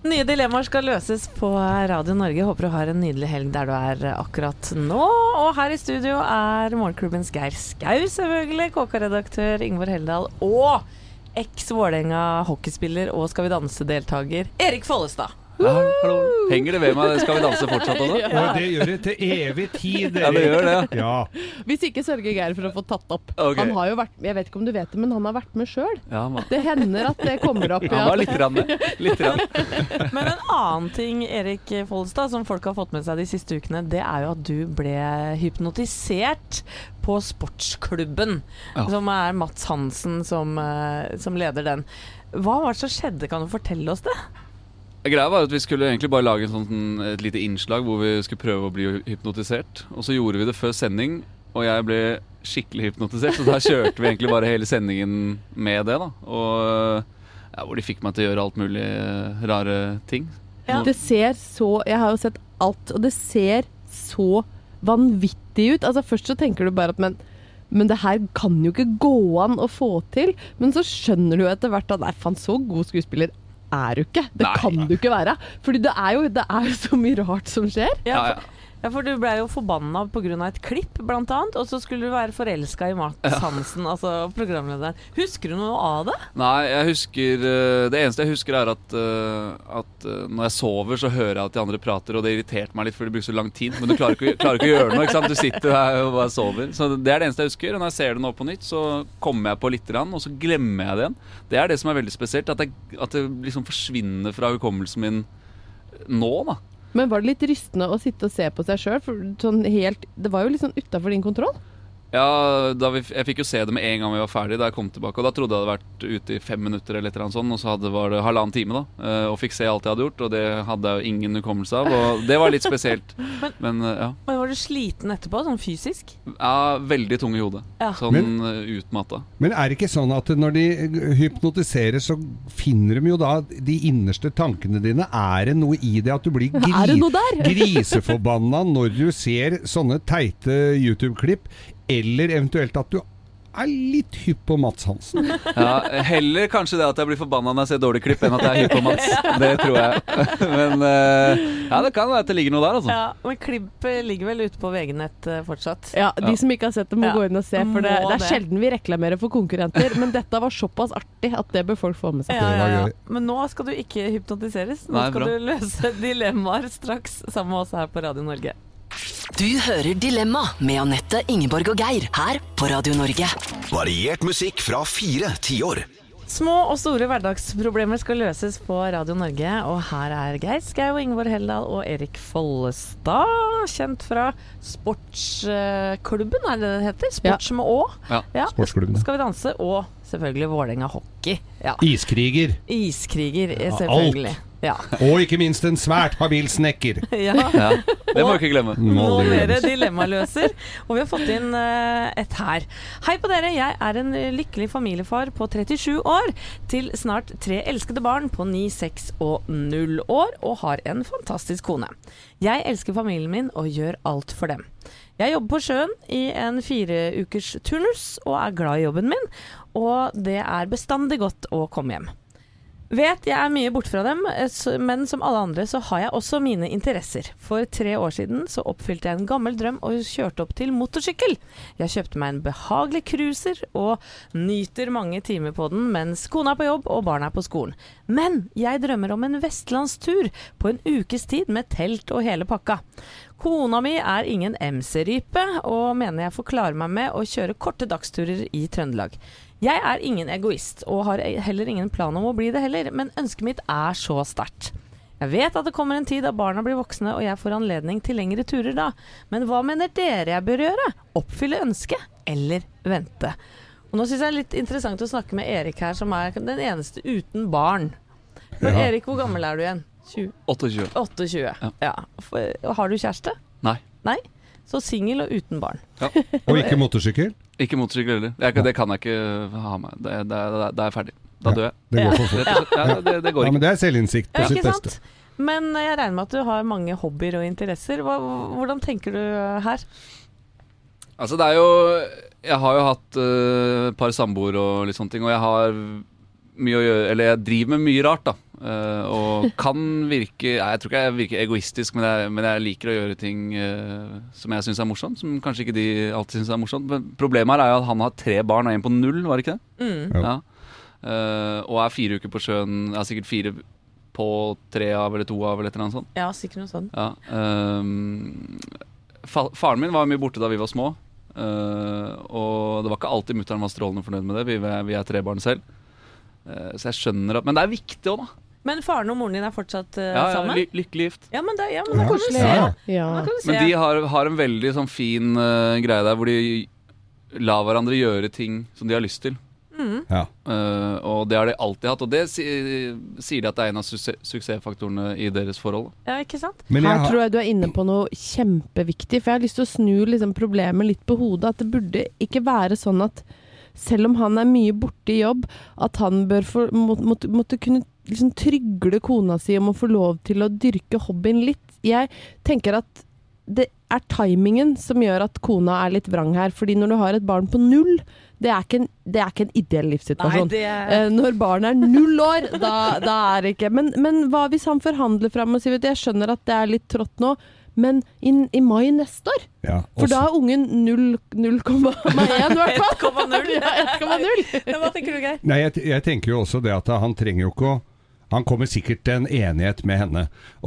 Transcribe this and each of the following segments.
Nye dilemmaer skal løses på Radio Norge. Håper du har en nydelig helg der du er akkurat nå. Og her i studio er Morgenklubbens Geir Skau, selvfølgelig, KK-redaktør Ingvar Heldal, og eks-Vålerenga hockeyspiller og Skal vi danse-deltager Erik Follestad. Hallo. Henger det ved meg? Skal vi danse fortsatt også? Ja. Og det gjør det til evig tid. Ja, det gjør det. Ja. Hvis ikke sørger Geir for å få tatt opp. Okay. Han har jo vært, jeg vet ikke om du vet det, men han har vært med selv. Ja, det hender at det kommer opp. Han var litt rann. Men en annen ting, Erik Follestad, som folk har fått med seg de siste ukene, det er jo at du ble hypnotisert på sportsklubben, som er Mats Hansen som leder den. Hva var det som skjedde? Kan du fortelle oss det? Greia var at vi skulle egentlig bare lage et lite innslag hvor vi skulle prøve å bli hypnotisert. Og så gjorde vi det før sending, og jeg ble skikkelig hypnotisert. Så da kjørte vi egentlig bare hele sendingen med det da. Og hvor de fikk meg til å gjøre alt mulig rare ting. Ja. Det ser så, jeg har jo sett alt, og det ser så vanvittig ut. Altså først så tenker du bare at men det her kan jo ikke gå an å få til. Men så skjønner du etter hvert at nei, faen, så god skuespiller er du ikke. Det kan du ikke være. Fordi det er jo så mye rart som skjer. Ja, for du ble jo forbanna på grunn av et klipp, blant annet. Og så skulle du være forelsket i Mats Hansen, altså programlederen. Husker du noe av det? Nei, det eneste jeg husker er at når jeg sover, så hører jeg at de andre prater, og det irriterte meg litt, for det bruker så lang tid. Men du klarer ikke å gjøre noe, ikke sant? Du sitter her og bare sover. Så det er det eneste jeg husker. Og når jeg ser det nå på nytt, så kommer jeg på litt grann, og så glemmer jeg det igjen. Det er det som er veldig spesielt, at det liksom forsvinner fra hukommelsen min nå, da. Men var det litt rystende å sitte og se på seg selv? For det var jo litt sånn utenfor din kontroll. Ja, jeg fikk jo se det med en gang vi var ferdig da jeg kom tilbake. Og da trodde jeg hadde vært ute i 5 minutter eller et eller annet sånt. Og så var det 1,5 time da. Og fikk se alt jeg hadde gjort. Og det hadde jeg jo ingen hukommelse av. Og det var litt spesielt. Men var du sliten etterpå, sånn fysisk? Ja, veldig tung i hodet. Ja. Sånn utmatta. Men er det ikke sånn at når de hypnotiserer, så finner de jo da de innerste tankene dine? Er det noe i det at du blir griseforbanna når du ser sånne teite YouTube-klipp? Eller eventuelt at du er litt hypp på Mats Hansen. Ja, heller kanskje det at jeg blir forbanna når jeg ser dårlig klipp enn at jeg er hypp på Mats. Det tror jeg. Men det kan være at det ligger noe der, altså. Ja, men klippet ligger vel ute på VG-nett fortsatt. Ja, de som ikke har sett det må gå inn og se, for det er sjelden vi reklamerer for konkurrenter, men dette var såpass artig at det bør folk få med seg. Ja. Men nå skal du ikke hypnotiseres. Nå skal du løse dilemmaer straks sammen med oss her på Radio Norge. Du hører Dilemma med Anette, Ingeborg og Geir her på Radio Norge. Variert musikk fra 4 tiår. Små og store hverdagsproblemer skal løses på Radio Norge, og her er Geir Skau, Ingeborg Heldal og Erik Follestad, kjent fra Sportsklubben, er det heter? Sports med Å. Ja. Sportsklubben. Skal vi danse, og selvfølgelig Vålerenga hockey. Ja. Iskriger, selvfølgelig. Ja. Og ikke minst en svært habil snekker. Ja. Det må du ikke glemme. Nå dere dilemmaløser. Og vi har fått inn et her. Hei på dere, jeg er en lykkelig familiefar på 37 år til snart 3 elskede barn på 9, 6 og 0 år, og har en fantastisk kone. Jeg elsker familien min og gjør alt for dem. Jeg jobber på sjøen i en 4 ukers turnus og er glad i jobben min, og det er bestandig godt å komme hjem. Vet jeg er mye bort fra dem, men som alle andre så har jeg også mine interesser. For 3 år siden så oppfylte jeg en gammel drøm og kjørte opp til motorsykkel. Jeg kjøpte meg en behagelig cruiser og nyter mange timer på den mens kona er på jobb og barna er på skolen. Men jeg drømmer om en vestlandstur på en ukes tid med telt og hele pakka. Kona mi er ingen MC-rype og mener jeg får klare meg med å kjøre korte dagsturer i Trøndelag. Jeg er ingen egoist, og har heller ingen plan om å bli det heller, men ønsket mitt er så sterkt. Jeg vet at det kommer en tid da barna blir voksne, og jeg får anledning til lengre turer da. Men hva mener dere jeg bør gjøre? Oppfylle ønsket, eller vente? Og nå synes jeg det er litt interessant å snakke med Erik her, som er den eneste uten barn. For Erik, hvor gammel er du igjen? 28. 28, ja. Har du kjæreste? Nei. Nei? Så single og uten barn. Ja. Og ikke motorsykkel? Ikke motorsykkel heller. Det kan jeg ikke ha med. Da er jeg ferdig. Da dør jeg. Det går for fort. Det går ikke. Men det er selvinnsikt på sitt beste. Men jeg regner med at du har mange hobbyer og interesser. Hvordan tenker du her? Altså det er jo Jeg har jo hatt et par samboer og litt sånne ting, og jeg har mye å gjøre, eller jeg driver med mye rart da. Og kan virke jeg tror ikke jeg virker egoistisk, men jeg liker å gjøre ting som jeg synes er morsomt, som kanskje ikke de alltid synes er morsomt. Men problemet her er jo at han har 3 barn og en på 0, var det ikke det? Ja. Og er 4 uker på sjøen, er sikkert 4 på 3 av eller 2 av eller et eller annet sånt. Ja, sikkert noe sånt. Ja. Faren min var mye borte da vi var små, og det var ikke alltid mutteren var strålende fornøyd med det. Vi er 3 barn selv, så jeg skjønner at, men det er viktig også da. Men faren og moren din er fortsatt sammen? Ja, lykkelig gift. Ja, men det kan du se. Men de har en veldig sånn fin greie der, hvor de lar hverandre gjøre ting som de har lyst til. Og det har de alltid hatt, og det sier de at det er en av suksessfaktorene i deres forhold. Ja, ikke sant? Her tror jeg du er inne på noe kjempeviktig, for jeg har lyst til å snu liksom problemet litt på hodet, at det burde ikke være sånn at selv om han er mye borte i jobb, at han bør måtte kunne liksom trygle kona si om å få lov til å dyrke hobbyen litt. Jeg tenker at det er timingen som gjør at kona er litt vrang her, fordi når du har et barn på 0, det er ikke en ideell livssituasjon. Nei, når barn er 0 år, da er det ikke. Men hva hvis han forhandler frem og sier, jeg skjønner at det er litt trått nå, men i mai neste år. Ja, for da er ungen 0,1 i hvert fall. 1,0. Ja, 1,0. Hva tenker du, Geir? Nei, jeg tenker jo også det at han trenger jo ikke å... Han kommer sikkert til en enighet med henne.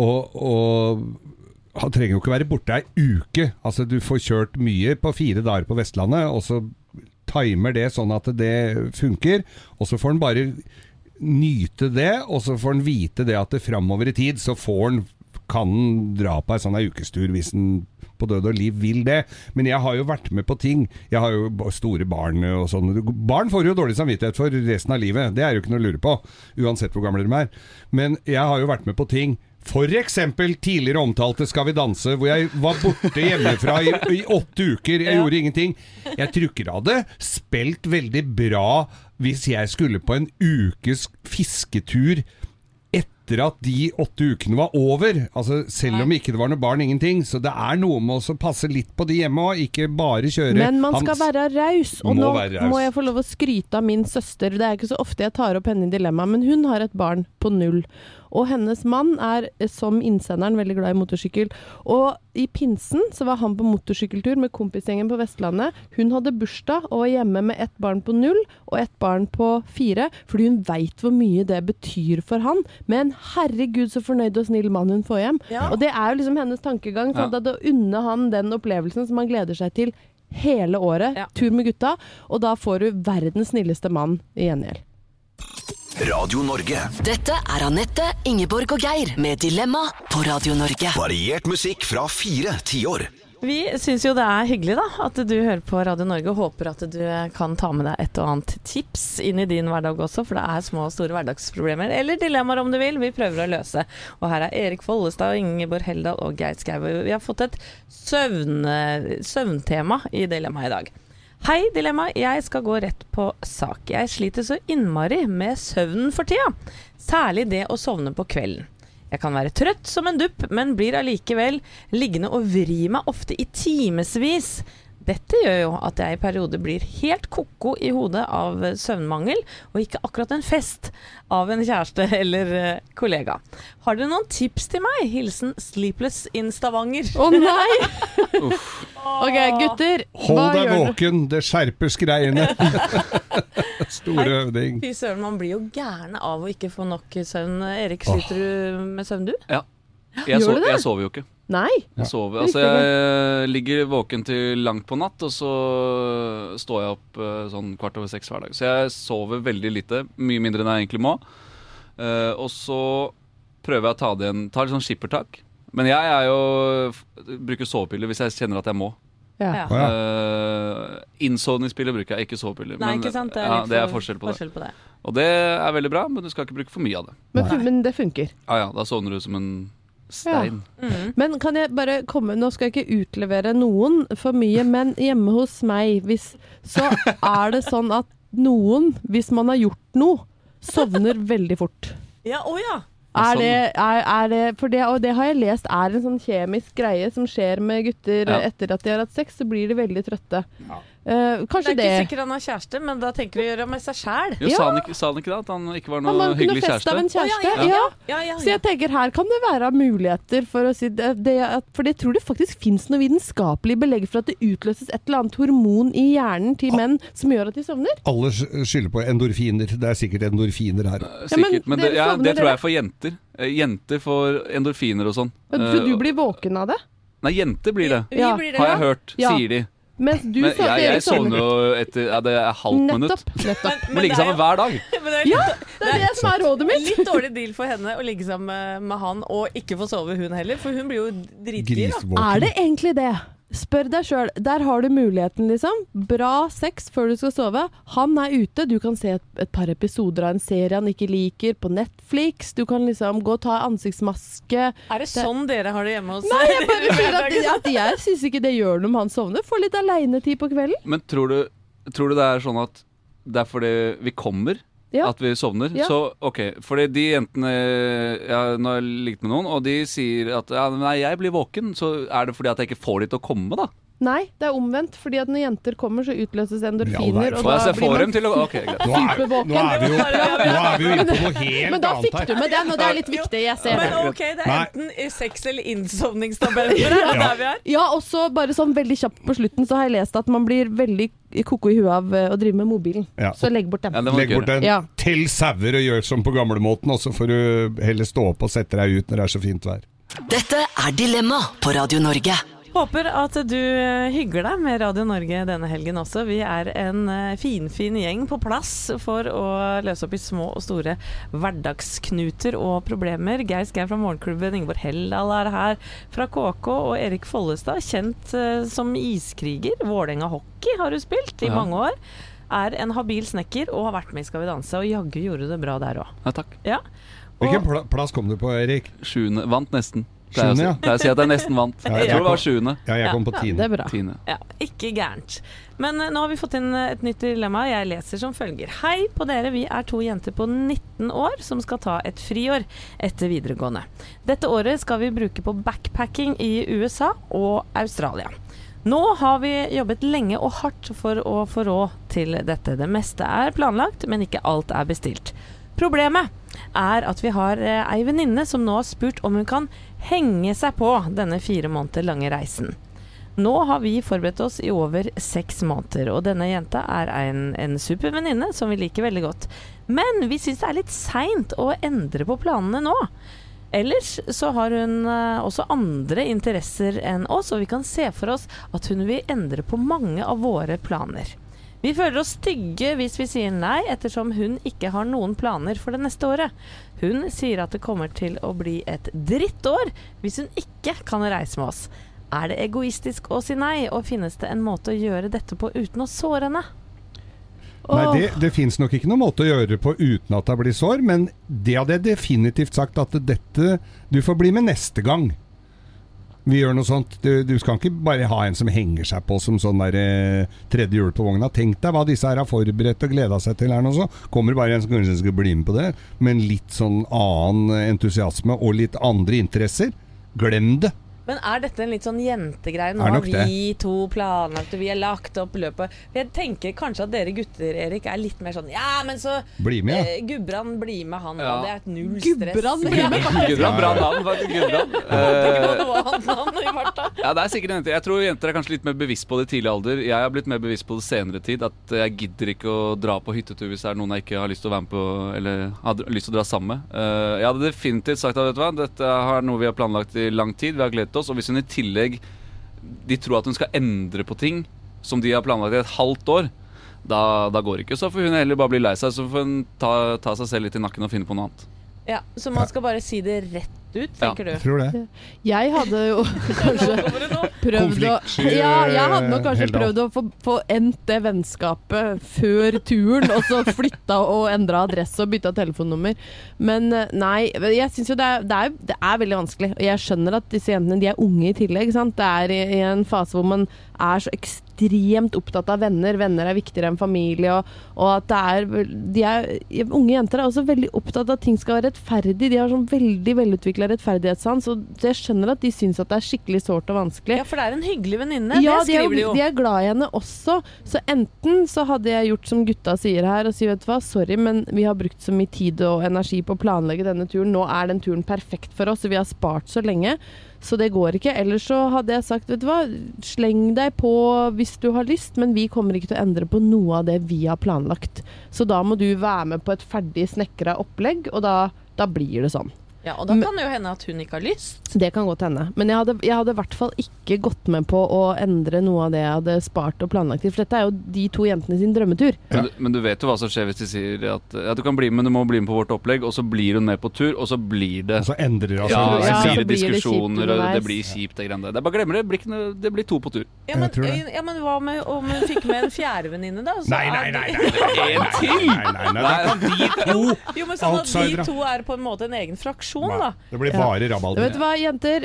Og han trenger jo ikke være borte ei uke. Altså, du får kjørt mye på 4 dager på Vestlandet, og så timer det sånn at det funker. Og så får han bare nyte det, og så får han vite det at det fremover i tid, så kan han dra på en sånn ukestur hvis han på død og liv vil det. Men jeg har jo vært med på ting. Jeg har jo store barn og sånn. Barn får jo dårlig samvittighet for resten av livet. Det er jo ikke noe å lure på, uansett hvor gamle de er. Men jeg har jo vært med på ting. For eksempel tidligere omtalte Skal vi danse, hvor jeg var borte hjemmefra i 8 uker. Jeg gjorde ingenting. Jeg tror ikke det hadde spilt veldig bra hvis jeg skulle på en ukes fisketur etter at de 8 ukene var over. Altså, selv om ikke det var noe barn, ingenting. Så det er noe med å passe litt på de hjemme og ikke bare kjøre. Men man skal være raus. Og nå må jeg få lov å skryte av min søster. Det er ikke så ofte jeg tar opp henne i dilemma, men hun har et barn på 0. Og hennes mann er som innsenderen veldig glad i motorsykkel. Og i pinsen så var han på motorsykkeltur med kompisgjengen på Vestlandet. Hun hadde bursdag og var hjemme med et barn på 0 og et barn på 4, fordi hun vet hvor mye det betyr for han. Men herregud så fornøyd og snill mann hun får hjem. Ja. Og det er jo liksom hennes tankegang. Så da unner han den opplevelsen som han gleder seg til hele året. Ja. Tur med gutta. Og da får du verdens snilleste mann i gjengjeld. Radio Norge. Dette er Anette, Ingeborg og Geir med Dilemma på Radio Norge. Variert musikk fra 4 tiår. Vi synes jo det er hyggelig da, at du hører på Radio Norge, og håper at du kan ta med deg et og annet tips inn i din hverdag også, for det er små og store hverdagsproblemer, eller dilemmaer om du vil, vi prøver å løse. Og her er Erik Follestad, Ingeborg Heldal og Geir Skau. Vi har fått et søvntema i dilemmaet i dag. Hei, Dilemma. Jeg skal gå rett på sak. Jeg sliter så innmari med søvnen for tida. Særlig det å sovne på kvelden. Jeg kan være trøtt som en dupp, men blir allikevel liggende og vri meg ofte i timesvis. Dette gjør jo at jeg i perioder blir helt koko i hodet av søvnmangel, og ikke akkurat en fest av en kjæreste eller kollega. Har dere noen tips til meg? Hilsen Sleepless in Stavanger. Å nei! Ok, gutter. Hold deg våken, det skjerper skreiene. Store øvning. Fy søren, man blir jo gærne av å ikke få nok søvn. Erik, sliter du med søvn, du? Ja. Jeg sover jo ikke. Nei. Jeg ligger våken til langt på natt, og så står jeg opp sånn 6:15 hver dag. Så jeg sover veldig lite, mye mindre enn jeg egentlig må. Og så prøver jeg å ta litt sånn skippertak. Men jeg bruker sovepiller hvis jeg kjenner at jeg må. Ja. Innsovningspiller bruker jeg, ikke sovepiller. Nei, ikke sant? Det er forskjell på det. Og det er veldig bra, men du skal ikke bruke for mye av det. Men det funker? Ja, da sovner du som en stein. Ja. Men kan jeg bare komme, nå skal jeg ikke utlevere noen for mye, men hjemme hos meg, så er det sånn at noen, hvis man har gjort noe, sovner veldig fort. Ja, Er det, for det, og det har jeg lest, er en sånn kjemisk greie som skjer med gutter etter at de har hatt sex, så blir de veldig trøtte. Kanskje det er ikke sikkert han har kjæreste, men da tenker du å gjøre med seg selv. Jo, sa han ikke da, at han ikke var noe Han hyggelig kunne fest av en kjæreste? kjæreste. Ja. Så jeg tenker, her kan det være muligheter for å si for jeg tror det faktisk finnes noe vitenskapelig belegg for at det utløses et eller annet hormon i hjernen til menn som gjør at de sovner. Alle skylder på endorfiner. Det er sikkert endorfiner her. Sikkert, men det sovner tror jeg er for jenter. Jenter får endorfiner og sånn. Så du blir våken av det? Nei, jenter blir det. Ja. Har jeg hørt, sier de. Mens du Men jeg sovner jo etter det er halvt minutt. Nettopp. Må ligge sammen hver dag. Ja, det er det som er rådet mitt. Litt dårlig deal for henne å ligge sammen med han og ikke få sove hun heller, for hun blir jo dritdyr. Er det egentlig det? Spør deg selv, der har du muligheten liksom. Bra sex før du skal sove. Han er ute, du kan se et par episoder av en serie han ikke liker på Netflix. Du kan liksom gå og ta ansiktsmaske. Er det sånn dere har det hjemme hos? Nei, jeg bare sier at jeg synes ikke det gjør noe om han sovner. Få litt alenetid på kvelden. Men tror du det er sånn at det er fordi vi kommer at vi sovner? Ja. Så ok, fordi de jentene nå har jeg ligget med noen, og de sier at nei, jeg blir våken, så er det fordi at jeg ikke får de til å komme da? Nei, det er omvendt, fordi at når jenter kommer så utløses endorfiner, og da da blir man supervåken. Nå er vi jo inne på noe helt Men da annet fikk her. du med den, og det er litt viktig, jeg ser det. Men ok, det er enten sex eller innsovningstabletter, er det der vi er? Ja, også bare sånn veldig kjapt på slutten, så har jeg lest at man blir veldig koko i huet av å drive med mobilen. Ja. Så legg bort den. Legg bort den. Ja. Tell sauer og gjør som på gamlemåten, og så får du heller stå opp og sette deg ut når det er så fint vær. Dette er Dilemma på Radio Norge. Håper at du hygger deg med Radio Norge denne helgen også. Vi er en fin gjeng på plass for å løse opp i små og store hverdagsknuter og problemer. Geir Skau fra Morgenklubben, Ingeborg Heldal er her fra KK, og Erik Follestad, kjent som iskriger. Vålerenga hockey har du spilt i mange år. Er en habil snekker og har vært med i Skal vi danse, og jaggu gjorde det bra der også. Ja, takk. Ja. Hvilken plass kom du på, Erik? 7. Vant nesten. Sjuende, ja. Jeg sier at jeg nesten vant. Jeg tror det var 7. Ja, jeg kom på 10. Det er bra. 10. Ja, ikke gærent. Men nå har vi fått inn et nytt dilemma. Jeg leser som følger. Hei på dere, vi er 2 jenter på 19 år som skal ta et friår etter videregående. Dette året skal vi bruke på backpacking i USA og Australia. Nå har vi jobbet lenge og hardt for å få råd til dette. Det meste er planlagt, men ikke alt er bestilt. Problemet er at vi har ei venninne som nå har spurt om hun kan henge seg på denne 4 måneder lange reisen. Nå har vi forberedt oss i over 6 måneder, og denne jenta er en super venninne som vi liker veldig godt. Men vi synes det er litt sent å endre på planene nå. Ellers så har hun også andre interesser enn oss, og vi kan se for oss at hun vil endre på mange av våre planer. Vi føler oss stygge hvis vi sier nei, ettersom hun ikke har noen planer for det neste året. Hun sier at det kommer til å bli et drittår hvis hun ikke kan reise med oss. Er det egoistisk å si nei, og finnes det en måte å gjøre dette på uten å såre henne? Nei, det finnes nok ikke noen måte å gjøre det på uten at det blir sår, men det hadde jeg definitivt sagt at dette, du får bli med neste gang. Vi gjør noe sånt. Du skal ikke bare ha en som henger seg på som sånn der tredje hjul på vogna. Tenk deg hva disse her har forberedt og gleda seg til her nå så. Kommer bare en som kanskje skal bli med på det, men litt sånn annen entusiasme og litt andre interesser. Glem det. Men er dette en litt sånn jentegreie? Nå har vi 2 planlagt, og vi har lagt opp løpet. Jeg tenker kanskje at dere gutter, Erik, er litt mer sånn, ja, men så bli med, ja. Gudbrand blir med han, ja. Og det er et null stress. Gudbrand, bra navn, faktisk Gudbrand. Ja, det er sikkert en jente. Jeg tror jenter er kanskje litt mer bevisst på det i tidlig alder. Jeg har blitt mer bevisst på det senere tid, at jeg gidder ikke å dra på hyttetur hvis det er noen jeg ikke har lyst til å være med på, eller har lyst til å dra sammen med. Jeg hadde definitivt sagt at, vet du hva, dette er noe vi har planlagt i lang tid, vi har gledet oss, og hvis hun i tillegg de tror at hun skal endre på ting som de har planlagt i et halvt år, da går det ikke. Så får hun heller bare bli lei seg, så får hun ta seg selv litt i nakken og finne på noe annet. Ja, så man skal bare si det rett ut, tenker du? Jeg tror det. Jeg hadde jo kanskje prøvd jeg hadde nok kanskje prøvd å få endt det vennskapet før turen, og så flytta og endra adresse og bytta telefonnummer. Men nei, jeg synes jo det er veldig vanskelig. Og jeg skjønner at disse jentene, de er unge i tillegg, sant? Det er i en fase hvor man er så ekstremt ekstremt opptatt av venner. Venner viktigere enn familie, og at unge jenter også veldig opptatt av at ting skal være rettferdig. De har sånn veldig velutviklet rettferdighetssans, og jeg skjønner at de synes at det skikkelig sårt og vanskelig. Ja, for det en hyggelig venninne, ja, det skriver de jo. De glad i henne også, så enten så hadde jeg gjort som gutta sier her, og sier, vet du hva, sorry, men vi har brukt så mye tid og energi på å planlegge denne turen. Nå den turen perfekt for oss, og vi har spart så lenge, så det går ikke. Ellers så hadde jeg sagt, vet du hva, sleng deg på hvis du har lyst, men vi kommer ikke til å endre på noe av det vi har planlagt. Så da må du være med på et ferdig snekret opplegg, og da blir det sånn. Ja, og da kan det jo hende at hun ikke har lyst. Det kan godt hende. Men jeg hadde i hvert fall ikke gått med på å endre noe av det jeg hadde spart og planlagt til. For dette jo de to jentene sin drømmetur. Ja. Men du vet jo hva som skjer hvis de sier at du kan bli med, men du må bli med på vårt opplegg, og så blir hun med på tur, og så blir det... Og så endrer det så blir det blir diskusjoner, og det blir kjipt, det greiene der. Det bare glemmer det. Det blir to på tur. Ja, men hva med om hun fikk med en fjerde venninne, da? Så Nei. En til! Nei, da kan de to Jo, men sånn at de outsidere. to på en måte en egen fraksjon, da. Det blir bare rabalder. Vet du hva, jenter?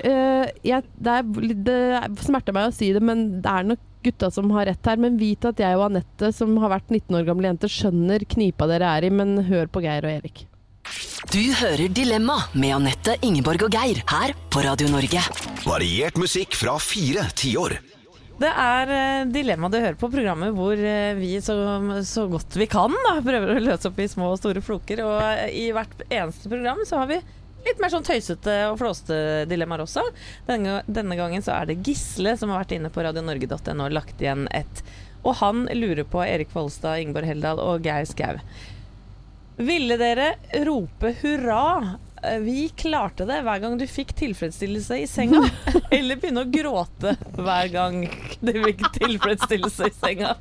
Det smerter meg å si det, men det nok gutta som har rett her. Men vit at jeg og Anette, som har vært 19 år gamle jenter, skjønner knipa dere i, men hør på Geir og Erik. Du hører Dilemma med Anette, Ingeborg og Geir her på Radio Norge. Variert musikk fra 4 tiår. Det Dilemma du hører på, programmet hvor vi så godt vi kan da, prøver å løse opp i små og store floker. Og i hvert eneste program så har vi litt mer sånn tøysete og flåste dilemmaer også. Denne gangen så det Gisle som har vært inne på radionorge.no og lagt igjen og han lurer på Erik Folstad, Ingeborg Heldal og Geir Skau. Ville dere rope hurra? Vi klarte det hver gang du fikk tilfredsstillelse i senga, eller begynne å gråte hver gang du fikk tilfredsstillelse i senga?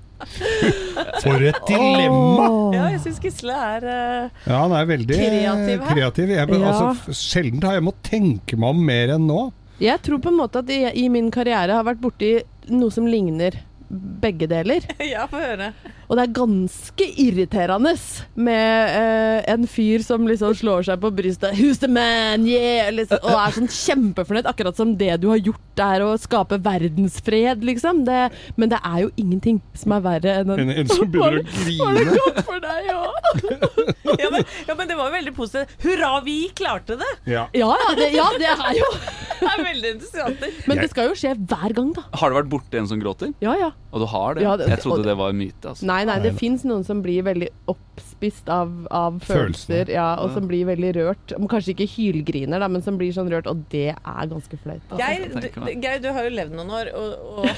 For et dilemma! Ja, jeg synes Gisle Ja, han veldig kreativ. Altså, sjelden har jeg måttet tenke meg om mer enn nå. Jeg tror på en måte at jeg i min karriere har vært borti noe som ligner begge deler. Ja, få høre. Og det ganske irriterende med en fyr som liksom slår seg på brystet. Who's the man? Yeah! Liksom, og sånn kjempefornøyd, akkurat som det du har gjort å skape verdensfred, liksom. Men det jo ingenting som verre enn en som begynner å grine. Var det godt for deg, ja, men det var jo veldig positivt. Hurra, vi klarte det! Ja, det jo Det veldig entusiastisk. Men det skal jo skje hver gang, da. Har du vært borte en som gråter? Ja. Og du har det? Ja, jeg trodde det var en myte, altså. Nei, det finnes noen som blir veldig oppspist av følelser, ja, og som blir veldig rørt. Kanskje ikke hylgriner, da, men som blir sånn rørt, og det ganske flaut. Altså. Geir, du har jo levd noen år og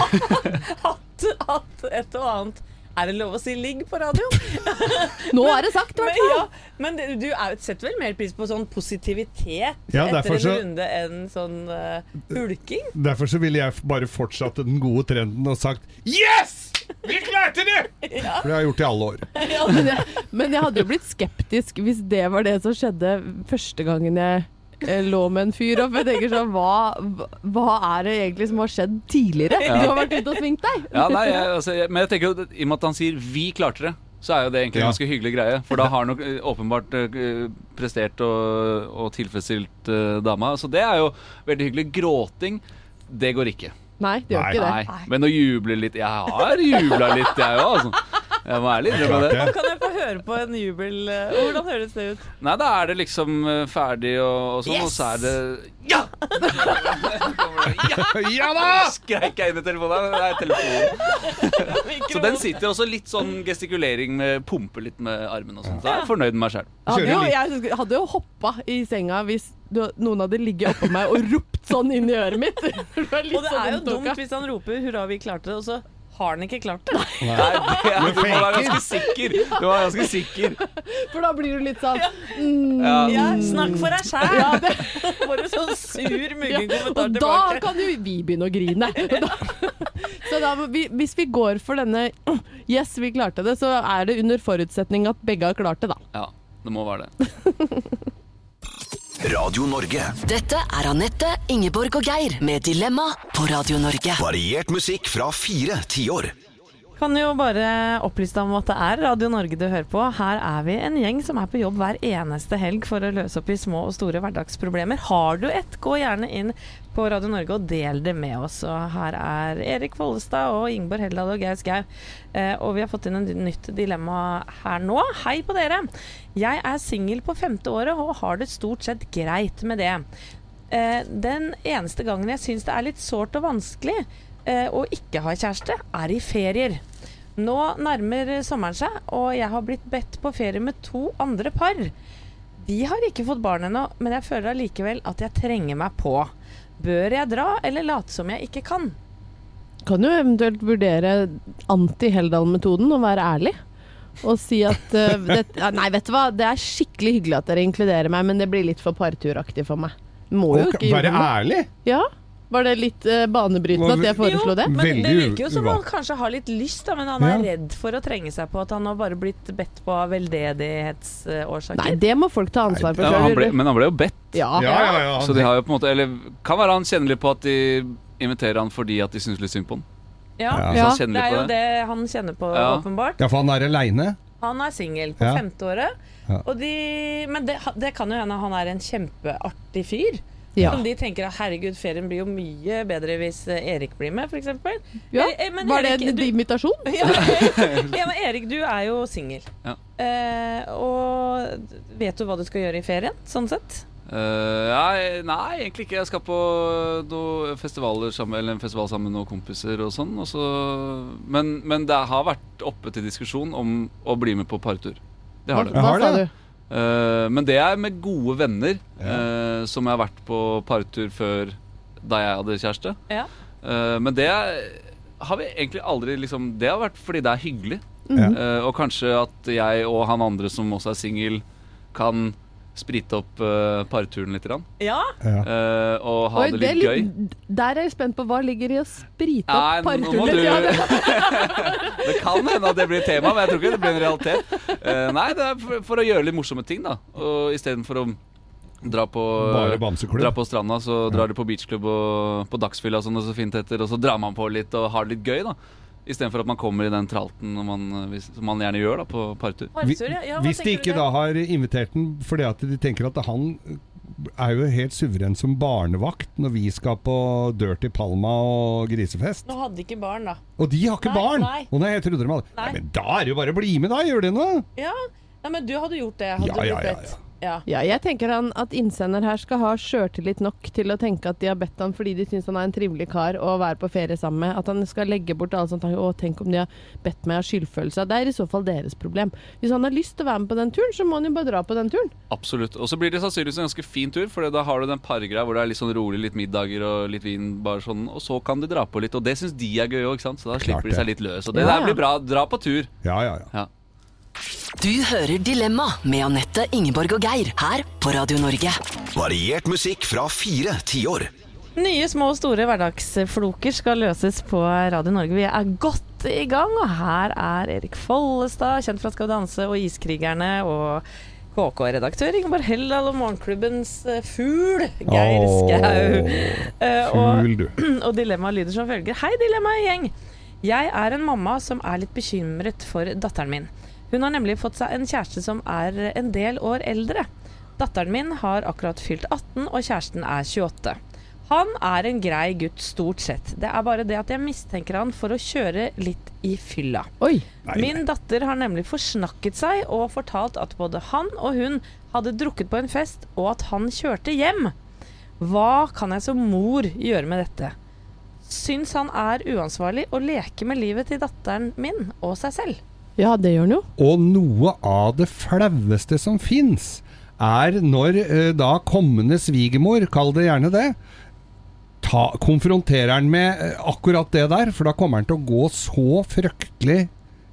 hatt et og annet. Det lov å si ligg på radio? Nå det sagt, i hvert fall. Ja, men du setter vel mer pris på sånn positivitet etter en runde enn sånn hulking? Derfor så ville jeg bare fortsatt den gode trenden og sagt yes! Vi klarte det! Ja. For det har jeg gjort i alle år. Ja. Men jeg hadde jo blitt skeptisk hvis det var det som skjedde første gangen jeg lå med en fyr opp. Jeg tenker sånn, hva det egentlig som har skjedd tidligere? Ja. Du har vært ute og svingt deg. Ja, nei, men jeg tenker jo, i og med at han sier 'vi klarte det', så jo det egentlig en ganske hyggelig greie. For da har han nok åpenbart prestert og tilfredsstilt dama. Så det jo veldig hyggelig. Gråting, det går ikke. Nei, det gjør ikke det. Nei, men å juble litt. Jeg har jublet litt, jeg jo, altså. Jeg må ærlig innrømme det. Kan jeg få høre på en jubel? Hvordan høres det ut? Nei, da det liksom ferdig og sånn, yes! Og så det ja! Ja da! Skreik jeg inn i telefonen. Det telefonen. Så den sitter også litt sånn gestikulering med pumper litt med armen og sånt. Så jeg fornøyd med meg selv. Jeg hadde jo hoppet i senga hvis noen hadde ligget oppå meg og ropt sånn inn i øret mitt. Og det jo dumt hvis han roper 'hurra, vi klarte det', og så har han ikke klart det. Nei, du må være ganske sikker. For da blir du litt sånn ja, snakk for deg selv. Ja, bare sånn sur muggenkommentar tilbake. Og da kan jo vi begynne å grine. Så da, hvis vi går for denne yes, vi klarte det, så det under forutsetning at begge har klart det, da. Ja, det må være det. Radio Norge. Dette Anette, Ingeborg og Geir med Dilemma på Radio Norge. Variert musikk fra 4 tiår. Kan jo bare opplyse deg om at det er Radio Norge du hører på. Her er vi en gjeng som er på jobb hver eneste helg for å løse opp i små og store hverdagsproblemer. Har du et, gå gjerne inn på Radio Norge og del det med oss. Og her er Erik Follestad og Ingeborg Heldal og Geir Skau. Og vi har fått inn en nytt dilemma her nå. Hei på dere! Jeg er singel på 5. året og har det stort sett greit med det. Den eneste gangen jeg synes det er litt sårt og vanskelig å ikke ha kjæreste, er i ferier. Nå nærmer sommeren seg, og jeg har blitt bedt på ferie med 2 andre par. De har ikke fått barn ennå, men jeg føler allikevel at jeg trenger meg på. Bør jeg dra, eller late som jeg ikke kan? Kan du eventuelt vurdere anti-Heldal-metoden og være ærlig? Og si at nei, vet du hva, det er skikkelig hyggelig at dere inkluderer meg, men det blir litt for parturaktig for meg. Må jo ikke være ærlig? Ja. Var det litt banebrytende at jeg foreslo det? Men det virker jo som han kanskje har litt lyst, da, men han er redd for å trenge seg på at han har bare blitt bedt på veldedighetsårsaker. Nei, det må folk ta ansvar for. Men han ble jo bedt. Ja. Så de har jo på en måte, eller kan være han kjenner litt på at de inviterer han fordi at de synes litt synd på han. Ja, det er jo det han kjenner på, åpenbart. Ja, for han er alene. Han er single på 5. året. Og men det kan jo hende han er en kjempeartig fyr. Ja. Som de tenker at herregud, ferien blir jo mye bedre hvis Erik blir med, for eksempel. Ja, var det en invitasjon? Ja, men Erik, du er jo single. Ja. Og vet du hva du skal gjøre i ferien, sånn sett? Nei, egentlig ikke. Jeg skal på noen festivaler eller en festival sammen med noen kompiser og sånn. Men det har vært oppe til diskusjon om å bli med på partur. Det har det. Hva sa du? Men det er med gode venner som jeg har vært på partur før da jeg hadde kjæreste. Men det har vi egentlig aldri liksom, det har vært fordi det er hyggelig. Og kanskje at jeg og han andre som også er single kan sprite opp parturen litt grann. Og ha det litt gøy. Der er jeg spent på hva ligger i å sprite opp parturen litt grann. Det kan hende at det blir tema, men jeg tror ikke det blir en realitet. Nei, det er for å gjøre litt morsomme ting da. Og i stedet for å dra på stranda, så drar de på beachklubb og på dagsfylla som det så fint heter, og så drar man på litt og har det litt gøy da. I stedet for at man kommer i den tralten som man gjerne gjør da, på partur. Hvis de ikke da har invitert den fordi at de tenker at han er jo helt suveren som barnevakt når vi skal på Dirty Palma og grisefest. Nå hadde de ikke barn da. Og de har ikke barn? Å nei, jeg trodde de hadde. Nei, men da er det jo bare å bli med da, gjør det noe? Ja, men du hadde gjort det. Ja, jeg tenker at innsender her skal ha selvtillit nok til å tenke at de har bedt han fordi de synes han er en trivelig kar å være på ferie sammen med. At han skal legge bort alle sånt. Tenk om de har bedt meg av skyldfølelse. Det er i så fall deres problem. Hvis han har lyst til å være med på den turen, så må han jo bare dra på den turen. Absolutt. Og så blir det sannsynligvis en ganske fin tur, for da har du den pargreia hvor det er litt sånn rolig, litt middager og litt vin, bare sånn, og så kan de dra på litt. Og det synes de er gøy også, ikke sant? Så da slipper de seg litt løs. Og det der blir bra. Dra på tur. Ja. Du hører Dilemma med Anette, Ingeborg og Geir her på Radio Norge. Variert musikk fra 4 tiår. Nye små og store hverdagsfloker skal løses på Radio Norge. Vi er godt i gang, og her er Erik Follestad, kjent fra Skal vi danse og Iskrigerne, og KK-redaktør Ingeborg Heldal og Morgenklubbens fugl, Geir Skau. Og dilemmaet lyder som følger. Hei, dilemma-gjeng! Jeg er en mamma som er litt bekymret for datteren min. Hun har nemlig fått seg en kjæreste som er en del år eldre. Datteren min har akkurat fylt 18, og kjæresten er 28. Han er en grei gutt stort sett. Det er bare det at jeg mistenker han for å kjøre litt i fylla. Oi. Min datter har nemlig forsnakket seg og fortalt at både han og hun hadde drukket på en fest, og at han kjørte hjem. Hva kan jeg som mor gjøre med dette? Syns han er uansvarlig å leke med livet til datteren min og seg selv? Ja, det gjør han jo. Og noe av det flaueste som finnes er når da kommende svigermor, kall det gjerne det, konfronterer han med akkurat det der, for da kommer han til å gå så fryktelig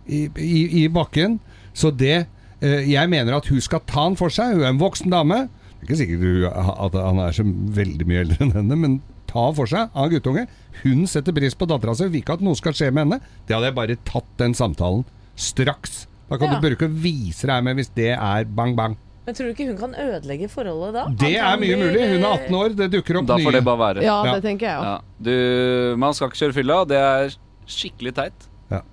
i bakken. Så jeg mener at hun skal ta han for seg. Hun er en voksen dame. Det er ikke sikkert at han er så veldig mye eldre enn henne, men ta for seg av guttunge. Hun setter pris på datteren sin, vil ikke at noe skal skje med henne. Det hadde jeg bare tatt den samtalen straks. Da kan du bare ikke vise deg med hvis det er bang bang. Men tror du ikke hun kan ødelegge forholdet da? Det er mye mulig. Hun er 18 år, det dukker opp nye. Da får det bare være. Ja, det tenker jeg også. Man skal ikke kjøre fylla, det er skikkelig teit. Ja.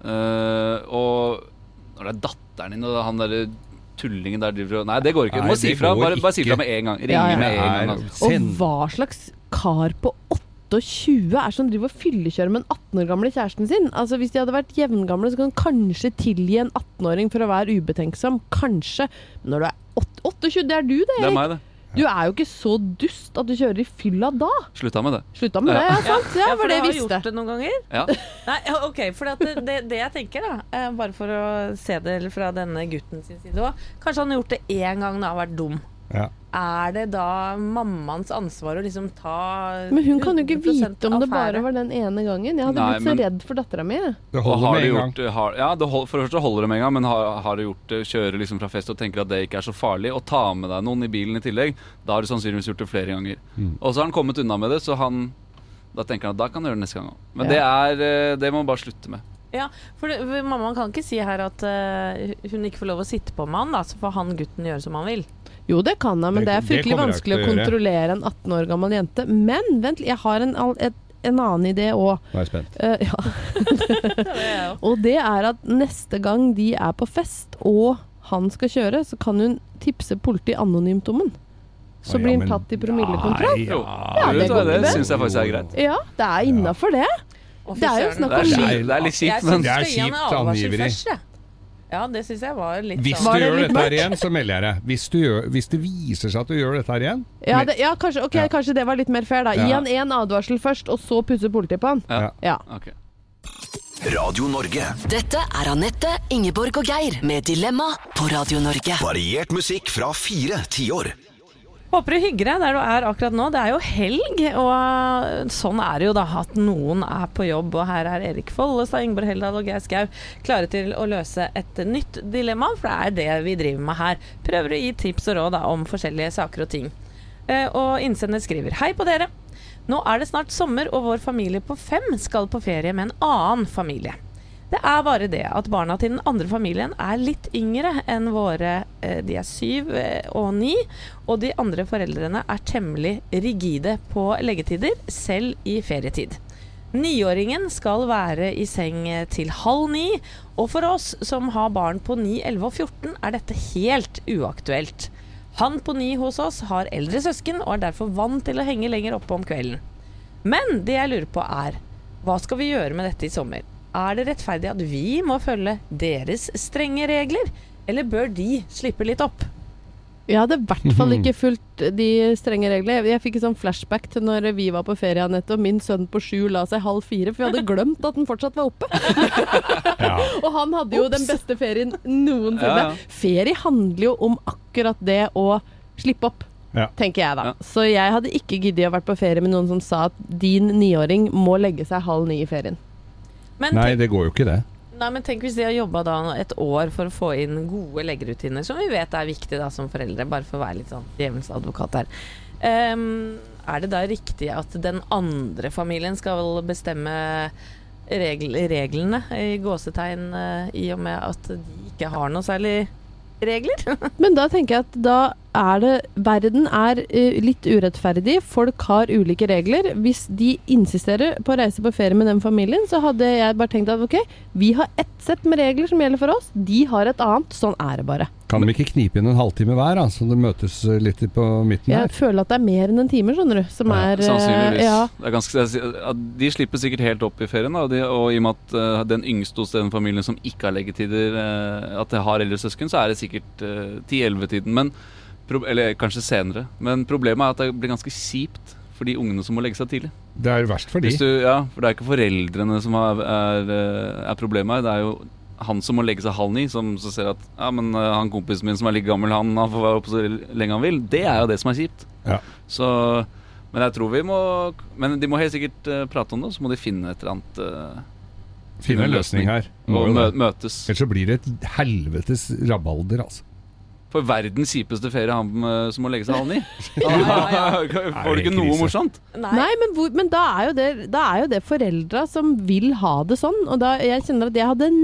Og når det datteren din og han der tullingen der driver Nei, det går ikke. Du Nei, må si det fra. går Bare si fra ikke. med en gang. Ringe med en gang. Altså. Og hva slags kar på 28 er som driver og fyllekjører med en 18 år gamle kjæresten sin? Altså hvis de hadde vært jevngamle, så kan du kanskje tilgi en 18-åring for å være ubetenksom. Kanskje. Men når du er 28, det er du det, Det er Erik. meg, det. Du er jo ikke så dust at du kjører i fylla da. Slutta med det. Slutta med det, ja, sant? Ja, for for det du har visste. gjort det noen ganger? Ja. Nei, ok, for at det jeg tenker da, bare for å se det fra denne gutten sin side også, kanskje han har gjort det en gang når han har vært dum. Ja. Er det da mammans ansvar å liksom ta Men hun kan jo ikke 100% vite om det bare affære? var den ene gangen. Jeg hadde Nei, blitt så men- redd for datteren min. Det Og holder har med du en gang. gjort for det første holder det med en gang, men har du gjort det, kjører liksom fra fest og tenker at det ikke er så farlig, og ta med deg noen i bilen i tillegg, da har du sannsynligvis gjort det flere ganger. Og så har han kommet unna med det, så da tenker han at da kan han gjøre det neste gang også. Men det må man bare slutte med. Ja, for mammaen kan ikke si her at hun ikke får lov å sitte på med han da, så får han gutten gjøre som han vil. Jo, det kan jeg, men det er Det fryktelig kommer jeg vanskelig å ikke til å gjøre. kontrollere en 18 år gammel jente. Men vent, jeg har en annen idé òg. Nå er jeg spent. Ja. Og det er at neste gang de er på fest, og han skal kjøre, så kan hun tipse politiet anonymt om den. Så Å, ja, blir men- han tatt i promillekontroll. Jo, Ja, det vet du hva, går det ikke. syns jeg faktisk er greit. Ja, det er innafor det. Å, fy Det er jo søren. snakk Det om er, liv. det er litt Jeg kjipt, synes men Det er skal gi han en kjipt, advarsel angiveri. først, jeg. Ja, det synes jeg var litt Hvis sånn. du det gjør litt dette her mørkt? igjen, så melder jeg deg. Hvis det viser seg at du gjør dette her igjen Ja, kanskje, ok, Ja. kanskje det var litt mer fair, da. Gi Ja. han en advarsel først, og så pusser politiet på han. Ja. Ja. Ok. Radio Norge. Dette er Anette, Ingeborg og Geir med Dilemma på Radio Norge. Variert musikk fra 4 tiår. Håper du hygger deg der du er akkurat nå. Det er jo helg, og sånn er det jo da, at noen er på jobb. Og her er Erik Follestad, Ingeborg Heldal og Geir Skau klare til å løse et nytt dilemma, for det er det vi driver med her. Prøver å gi tips og råd da, om forskjellige saker og ting. Og innsender skriver: Hei på dere. Nå er det snart sommer, og vår familie på 5 skal på ferie med en annen familie. Det er bare det at barna til den andre familien er litt yngre enn våre. De er 7 og 9, og de andre foreldrene er temmelig rigide på leggetider, selv i ferietid. 9-åringen skal være i seng til 8:30, og for oss som har barn på 9, 11 og 14 er dette helt uaktuelt. Han på 9 hos oss har eldre søsken og er derfor vant til å henge lenger oppe om kvelden. Men det jeg lurer på er, hva skal vi gjøre med dette i sommer? Er det rettferdig at vi må følge deres strenge regler, eller bør de slippe litt opp? Jeg hadde i hvert fall ikke fulgt de strenge reglene. Jeg fikk en sånn flashback til når vi var på ferie, Anette, og min sønn på 7 la seg 3:30, for vi hadde glemt at den fortsatt var oppe. Og han hadde jo den beste ferien noensinne. Ja, ja. Ferie handler jo om akkurat det å slippe opp, Ja. tenker jeg da. Ja. Så jeg hadde ikke giddet å vært på ferie med noen som sa at din 9-åring må legge seg 8:30 i ferien. Men Nei, tenk, det går jo ikke det. men tenk hvis de har jobbet da et år for å få inn gode leggerutiner, som vi vet er viktig da som foreldre, bare for å være litt sånn djevelens advokat her. Er det da riktig at den andre familien skal bestemme reglene i gåsetegn, i og med at de ikke har noe særlig regler? Men da tenker jeg at da er det verden er litt urettferdig. Folk har ulike regler. Hvis de insisterer på å reise på ferie med den familien, så hadde jeg bare tenkt at ok, vi har ett sett med regler som gjelder for oss. De har et annet. Sånn er det bare. Kan de ikke knipe inn en halvtime hver, da, så det møtes litt på midten Jeg her? føler at det er mer enn en time, skjønner du. Som Ja, er Sannsynligvis. ja. Det er ganske, de slipper sikkert helt opp i ferien, da, og i og med at den yngste hos den familien som ikke har leggetider, at det har eldre søsken, så er det sikkert 10-11-tiden. Men eller kanskje senere. Men problemet er at det blir ganske kjipt for de ungene som må legge seg tidlig. Det er verst for de. For det er ikke foreldrene som er problemet her. Det er jo han som må legge seg 8:30, som så ser at ja, men han kompisen min som er like gammel, han får være oppe så lenge han vil. Det er jo det som er kjipt. Ja. Så, men jeg tror men de må helt sikkert prate om det, så må de finne et eller annet Finne en løsning her. Må og jo det. møtes. Ellers så blir det et helvetes rabalder, altså. For verdens kjipeste ferie, han som må legge seg 8:30. Ja, Får du ikke noe krise. morsomt? Nei, men da er jo det foreldra som vil ha det sånn. Og da jeg kjenner at jeg hadde nekta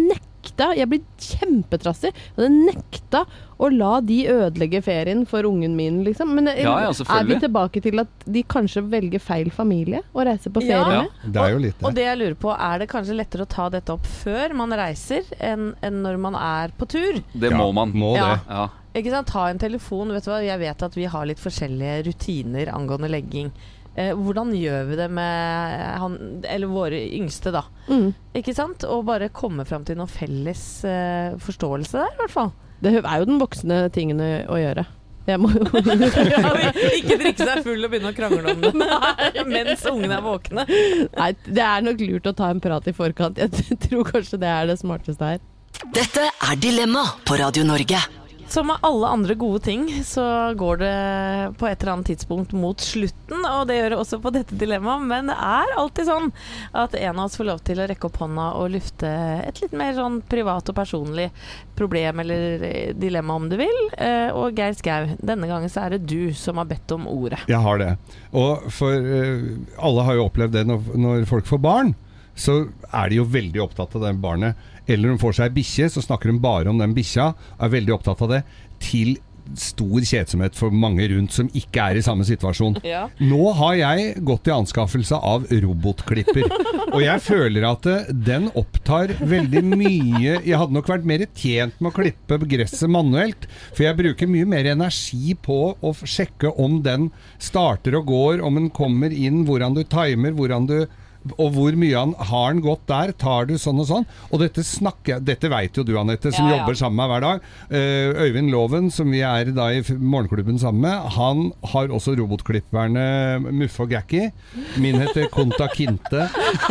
jeg blir kjempetrassig. Jeg hadde nekta å la de ødelegge ferien for ungen min, liksom. Men er vi tilbake til at de kanskje velger feil familie å reise på ferie med? Det jo litt det. Og det jeg lurer på, det kanskje lettere å ta dette opp før man reiser, enn når man er på tur? Det må man. Må det. Ja. Ikke sant? Ta en telefon, vet du hva? Jeg vet at vi har litt forskjellige rutiner angående legging. Hvordan gjør vi det med våre yngste da? Ikke sant? Og bare komme frem til noen felles forståelse der, i hvert fall. Det jo den voksne tingene å gjøre. Jeg må ikke drikke seg full og begynne å krangle om det mens ungene våkne. Nei, det nok lurt å ta en prat i forkant. Jeg tror kanskje det det smarteste her. Dette Dilemma på Radio Norge. Som med alle andre gode ting, så går det på et eller annet tidspunkt mot slutten, og det gjør det også på dette dilemmaet, men det alltid sånn at en av oss får lov til å rekke opp hånda og lufte et litt mer sånn privat og personlig problem eller dilemma om du vil. Og Geir Skau, denne gangen så det du som har bedt om ordet. Jeg har det. Og for alle har jo opplevd det når folk får barn, så de jo veldig opptatt av det barnet. Eller når de får seg bikkje, så snakker de bare om den bikkja, veldig opptatt av det, til stor kjedsomhet for mange rundt som ikke i samme situasjon. Ja. Nå har jeg gått i anskaffelse av robotklipper, og jeg føler at den opptar veldig mye. Jeg hadde nok vært mer tjent med å klippe gresset manuelt, for jeg bruker mye mer energi på å sjekke om den starter og går, om den kommer inn, hvordan du timer, og hvor mye har den gått der, tar du sånn og sånn, og dette vet jo du, Annette, som jobber sammen med hver dag. Øyvind Loven, som vi da i morgenklubben sammen med, han har også robotklipperne Muffe og Gakki. Min heter Konta Kinte,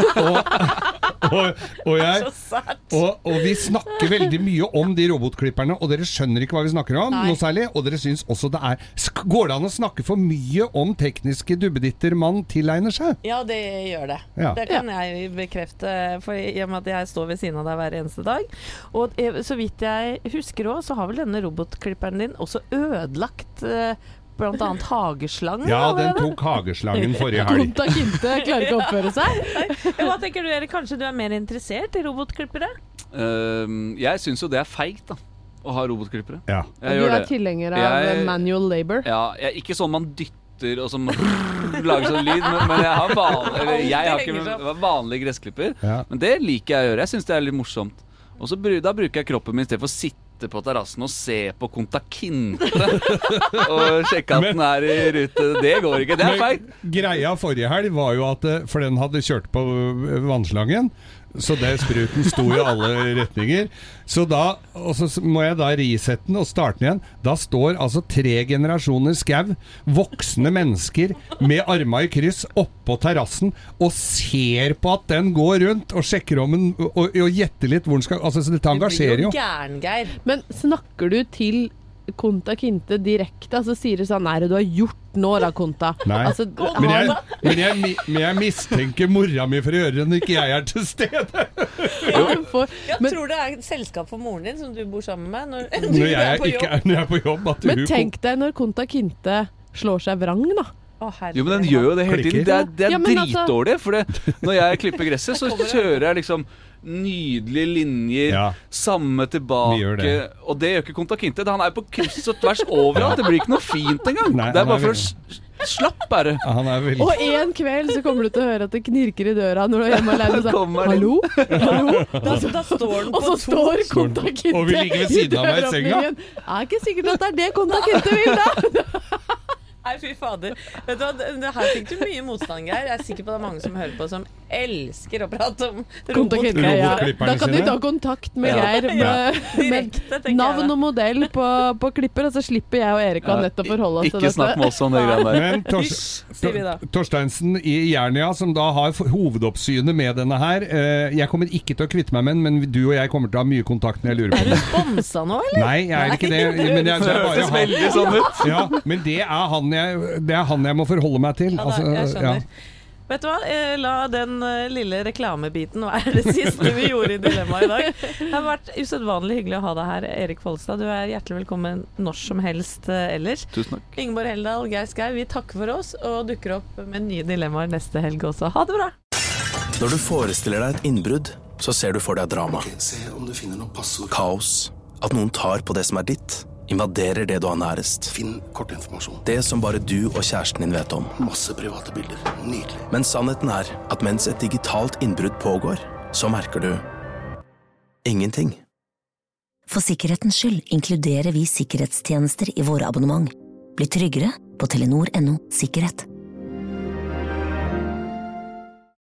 og vi snakker veldig mye om de robotklipperne, og dere skjønner ikke hva vi snakker om, noe særlig, og dere synes også går det an å snakke for mye om tekniske dubbeditter man tilegner seg? Ja, det gjør det. Ja. Det kan jeg bekrefte, for i og med at jeg står ved siden av deg hver eneste dag. Og så vidt jeg husker også, så har vel denne robotklipperen din også ødelagt blant annet hageslangen. Ja, den tok hageslangen forrige helg. Konta Kinte klarer ikke å oppføre seg. Hva tenker du, Erik? Kanskje du mer interessert i robotklippere? Jeg synes jo det feigt da, å ha robotklippere. Ja. Du tilhenger av manual labor? Ja, ikke sånn man dytter og som lager sånn lyd, men jeg har ikke vanlig gressklipper, men det liker jeg å gjøre. Jeg synes det litt morsomt. Og så da bruker jeg kroppen min i stedet for å sitte på terrassen og se på Konta Kinte og sjekke at den i rute. Det går ikke, det feigt. Greia forrige helg var jo at, for den hadde kjørt på vannslangen, så det spruten sto i alle retninger. Så må jeg da resette den og starte den igjen. Da står altså 3 generasjoner skau, voksne mennesker med arma i kryss oppå terrassen og ser på at den går rundt og sjekker om den og gjetter litt hvor den skal. Altså, så dette engasjerer jo. Det blir jo gæren, Geir. Men snakker du til Konta Kinte direkte? Altså sier du sånn, du har gjort nå da, Konta? Nei, altså, men jeg mistenker mora mi for å gjøre det når ikke jeg til stede. Jeg tror det et selskap for moren din som du bor sammen med når jeg er på jobb. Men tenk deg når Konta Kinte slår seg vrang da. Jo, men den gjør jo det hele tiden. Det dritdårlig, for når jeg klipper gresset, så kjører jeg liksom nydelige linjer, samme tilbake, og det gjør ikke Konta Kinte. Han jo på kryss og tvers overalt. Det blir ikke noe fint engang. Det bare for å slapp bare. Og en kveld så kommer du til å høre at det knirker i døra når du hjemme alene og sier hallo? Da står den på og så står Konta Kinte og vi ligger ved siden av meg i senga. Jeg ikke sikkert at det Konta Kinte vil da. Nei, fy fader. Vet du hva, her fikk du mye motstand, Geir. Jeg sikker på det mange som hører på som elsker å prate om robotklipperne. Da kan du ta kontakt med Geir med navn og modell på klipper, og så slipper jeg og Erik og Annette å forholde oss til dette. Ikke snakk med oss om det greiene der. Men Torsteinsen i Jernia, som da har hovedoppsynet med denne her, jeg kommer ikke til å kvitte meg med den, men du og jeg kommer til å ha mye kontakt når jeg lurer på det. Er du sponsa nå, eller? Nei, jeg ikke det. Men det høres veldig sånn ut. Ja, men det han jeg må forholde meg til. Ja, jeg skjønner. Vet du hva, la den lille reklamebiten være det siste vi gjorde i dilemmaet i dag. Det har vært usedvanlig hyggelig å ha deg her, Erik Folstad. Du hjertelig velkommen når som helst ellers. Tusen takk. Ingeborg Heldal, Geir Skau, vi takker for oss og dukker opp med nye dilemmaer neste helg også. Ha det bra! Når du forestiller deg et innbrudd, så ser du for deg drama. Se om du finner noe passord. Kaos. At noen tar på det som er ditt. Invaderer det du har nærest. Finn kortinformasjon. Det som bare du og kjæresten din vet om. Masse private bilder. Nydelig. Men sannheten er at mens et digitalt innbrudd pågår, så merker du ingenting. For sikkerhetens skyld inkluderer vi sikkerhetstjenester i våre abonnement. Bli tryggere på Telenor.no sikkerhet.